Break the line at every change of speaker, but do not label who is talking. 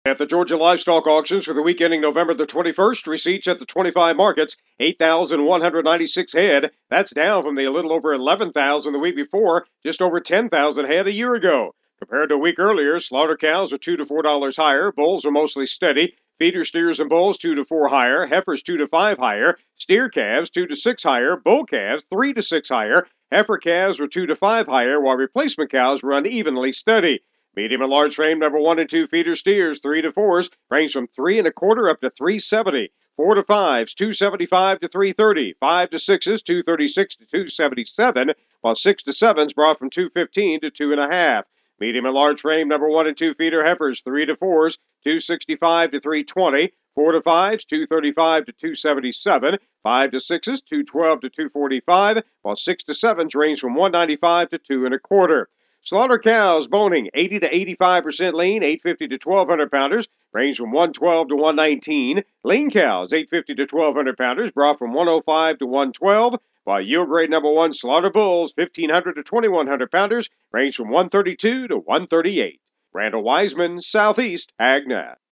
At the Georgia Livestock Auctions for the week ending November the 21st, receipts at the 25 markets, 8,196 head. That's down from the little over 11,000 the week before, just over 10,000 head a year ago. Compared to a week earlier, slaughter cows are $2 to $4 higher, bulls are mostly steady, feeder steers and bulls 2 to 4 higher, heifers 2 to 5 higher, steer calves 2 to 6 higher, bull calves 3 to 6 higher, heifer calves were 2 to 5 higher, while replacement cows run evenly steady. Medium and large frame number 1 and 2 feeder steers, 3 to 4s, range from 3 1/4 up to 370. 4 to 5s, 275 to 330. 5 to 6s, 236 to 277, while 6 to 7s brought from 215 to 2.5. Medium and large frame number 1 and 2 feeder heifers, 3 to 4s, 265 to 320. 4 to 5s, 235 to 277. 5 to 6s, 212 to 245, while 6 to 7s range from 195 to 2 1/4. Slaughter cows boning 80 to 85% lean, 850 to 1,200 pounders, range from 112 to 119. Lean cows, 850 to 1,200 pounders, brought from 105 to 112. While yield grade number 1 slaughter bulls, 1,500 to 2,100 pounders, range from 132 to 138. Randall Wiseman, Southeast AgNet.